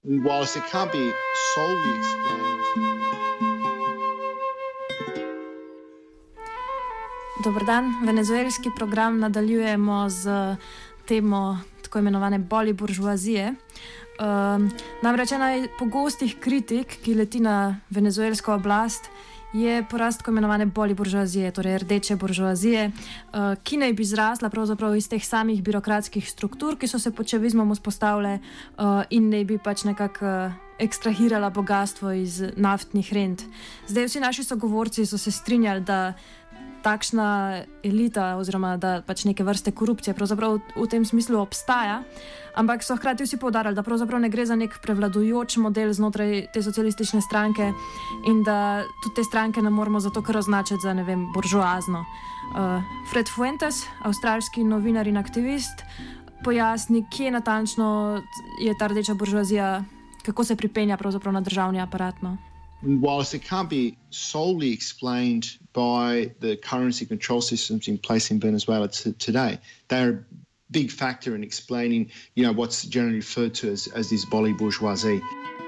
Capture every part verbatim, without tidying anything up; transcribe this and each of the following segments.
Whilst it can't be solely explained. Dober dan. Venezuelski program nadaljujemo z temo tako imenovane boli buržoazije. Um, namreč ena pogostih kritik, ki leti na venezuelsko oblast, je porast tako imenovane boli buržoazije, torej rdeče buržoazije, uh, ki naj bi zrasla pravzaprav iz teh samih birokratskih struktur, ki so se pod čavizmom vzpostavile uh, in naj bi pač nekako uh, ekstrahirala bogatstvo iz naftnih rent. Zdaj vsi naši sogovorci so se strinjali, da takšna elita oziroma da pač neke vrste korupcije pravzaprav v tem smislu obstaja, ampak so hkrati vsi poudarjali, da pravzaprav ne gre za nek prevladujoč model znotraj te socialistične stranke in da tudi te stranke ne moramo zato kar označiti za, ne vem, buržoazno. Uh, Fred Fuentes, avstralski novinar in aktivist, pojasni, kje natančno je ta rdeča buržoazija, kako se pripenja pravzaprav na državni aparat, no? Whilst it can't be solely explained by the currency control systems in place in Venezuela t- today, they're a big factor in explaining, you know, what's generally referred to as, as this boli bourgeoisie.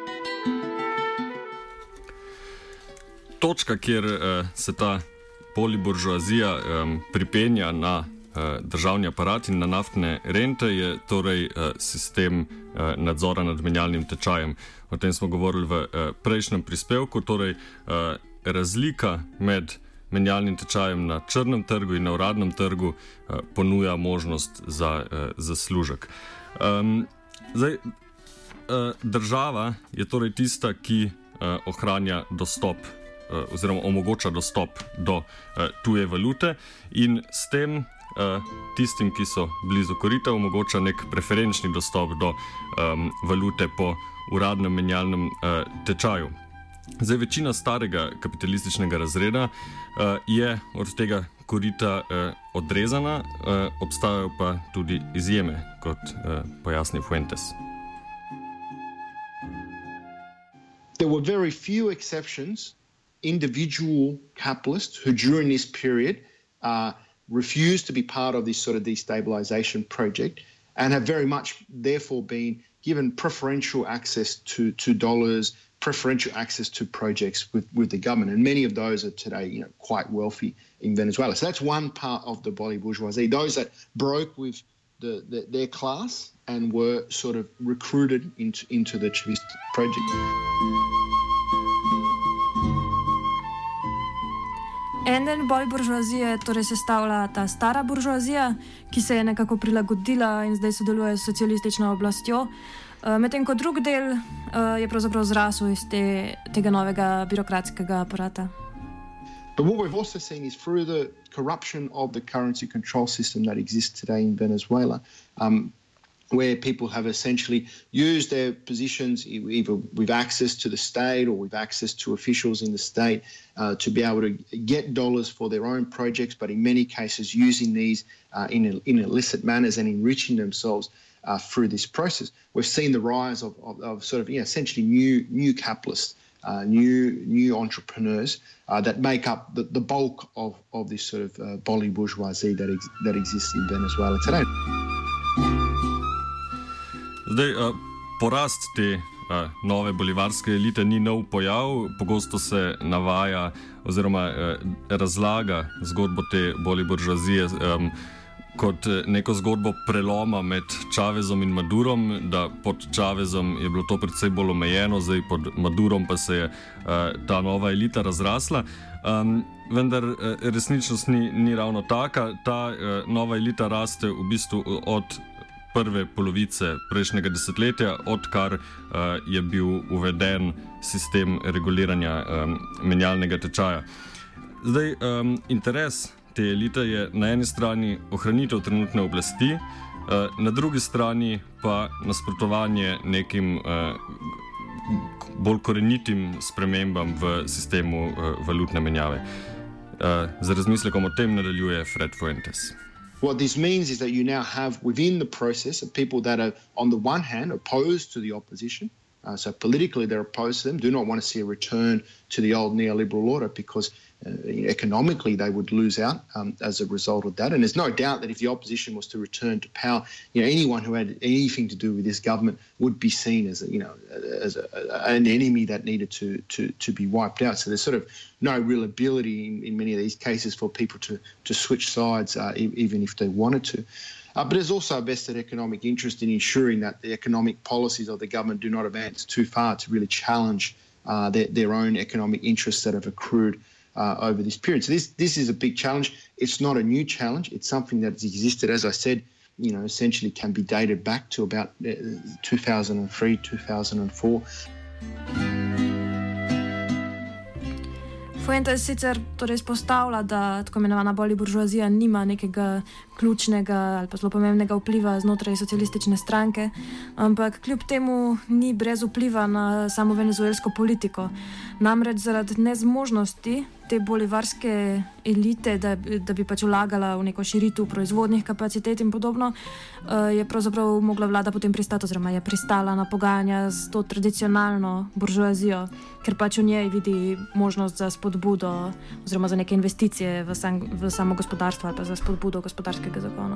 Točka, kjer uh, se ta boli buržoazija um, pripenja na uh, državni aparat in na naftne rente, je torej uh, sistem uh, nadzora nad menjalnim tečajem. O tem smo govorili v uh, prejšnjem prispevku, torej uh, razlika med menjalnim tečajem na črnem trgu in na uradnem trgu uh, ponuja možnost za uh, zaslužek. Um, zdaj, uh, država je torej tista, ki uh, ohranja dostop uh, oziroma omogoča dostop do uh, tuje valute in s tem uh, tistim, ki so blizu korita, omogoča nek preferenčni dostop do um, valute po uradnem menjalnem uh, tečaju. Zdaj, večina starega kapitalističnega razreda uh, je od tega korita uh, odrezana, uh, obstajajo pa tudi izjeme, kot uh, pojasni Fuentes. There were very few exceptions, individual capitalists who during this period uh, refused to be part of this sort of destabilization project and have very much therefore been given preferential access to, to dollars, preferential access to projects with, with the government. And many of those are today, you know, quite wealthy in Venezuela. So that's one part of the boli bourgeoisie, those that broke with the, the, their class and were sort of recruited into, into the Chavista project. En del boli buržoazije torej sestavlja ta stara buržoazija, ki se je nekako prilagodila in zdaj sodeluje s socialistično oblastjo, medtem ko drug del je pravzaprav zrasel iz te, tega novega birokratskega aparata. But what we've also seen is through the corruption of the currency control system that exists today in Venezuela, um, where people have essentially used their positions either with access to the state or with access to officials in the state uh, to be able to get dollars for their own projects, but in many cases using these uh, in, in illicit manners and enriching themselves uh, through this process. We've seen the rise of, of, of sort of, you know, essentially new new capitalists, uh, new new entrepreneurs uh, that make up the, the bulk of, of this sort of uh, boli bourgeoisie that, ex- that exists in Venezuela today. Zdaj, uh, porast te uh, nove bolivarske elite ni nov pojav, pogosto se navaja oziroma uh, razlaga zgodbo te boli buržoazije um, kot neko zgodbo preloma med Chavezom in Madurom, da pod Chavezom je bilo to predvsej bolj omejeno, zdaj pod Madurom pa se je uh, ta nova elita razrasla. Um, vendar uh, resničnost ni, ni ravno taka. Ta uh, nova elita raste v bistvu od prve polovice prejšnjega desetletja, odkar uh, je bil uveden sistem reguliranja um, menjalnega tečaja. Zdaj, um, interes te elite je na eni strani ohranitev trenutne oblasti, uh, na drugi strani pa nasprotovanje nekim uh, bolj korenitim spremembam v sistemu uh, valutne menjave. Uh, za razmislekom o tem nadaljuje Fred Fuentes. What this means is that you now have within the process of people that are, on the one hand, opposed to the opposition, Uh, so politically, they're opposed to them, do not want to see a return to the old neoliberal order because uh, economically they would lose out um, as a result of that. And there's no doubt that if the opposition was to return to power, you know, anyone who had anything to do with this government would be seen as, a, you know, as a, an enemy that needed to, to, to be wiped out. So there's sort of no real ability in, in many of these cases for people to, to switch sides, uh, e- even if they wanted to. Uh, but there's also a vested economic interest in ensuring that the economic policies of the government do not advance too far to really challenge uh, their, their own economic interests that have accrued uh, over this period. So this this is a big challenge. It's not a new challenge. It's something that has existed, as I said, you know, essentially can be dated back to about uh, two thousand three, two thousand four. Fuentes sicer torej izpostavlja, da tako imenovana boli buržoazija nima nekega ključnega ali pa zelo pomembnega vpliva znotraj socialistične stranke, ampak kljub temu ni brez vpliva na samo venezuelsko politiko. Namreč zaradi nezmožnosti te bolivarske elite, da, da bi pač vlagala v neko širitev proizvodnih kapacitet in podobno, je pravzaprav mogla vlada potem pristati oziroma je pristala na pogajanja z to tradicionalno buržoazijo, ker pač v njej vidi možnost za spodbudo oziroma za neke investicije v, sam, v samo gospodarstvo ali pa za spodbudo gospodarskega zakona.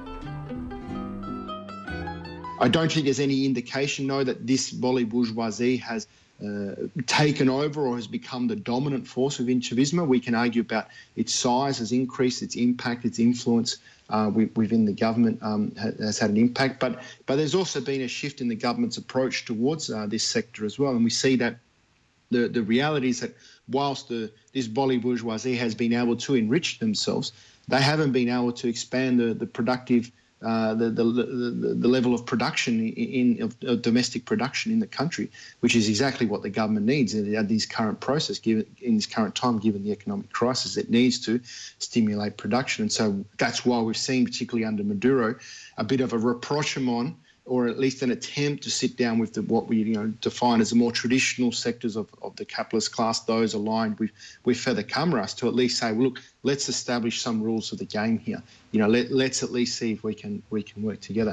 I don't think there's any indication, no, that this boli bourgeoisie has Uh, taken over or has become the dominant force within Chavismo. We can argue about its size has increased, its impact, its influence uh, within the government um, has had an impact. But but there's also been a shift in the government's approach towards uh, this sector as well. And we see that the, the reality is that whilst the, this boli bourgeoisie has been able to enrich themselves, they haven't been able to expand the, the productive Uh, the, the, the, the level of production in of, of domestic production in the country, which is exactly what the government needs in this current process, given in this current time, given the economic crisis. It needs to stimulate production, and so that's why we've seen, particularly under Maduro, a bit of a rapprochement, or at least an attempt to sit down with the, what we you know define as the more traditional sectors of, of the capitalist class, those aligned with with Fede Camaras, to at least say, well, look, let's establish some rules of the game here. You know, let, let's at least see if we can we can work together.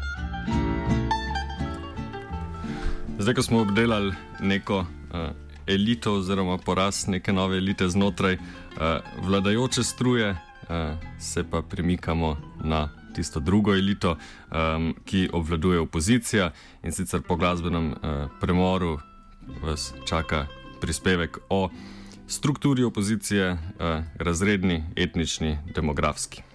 Zdaj, ko smo obdelali neko uh, elito oziroma porast neke nove elite znotraj uh, vladajoče struje, uh, se pa premikamo na tisto drugo elito, um, ki obvladuje opozicija, in sicer po glasbenem uh, premoru vas čaka prispevek o strukturi opozicije, uh, razredni, etnični, demografski.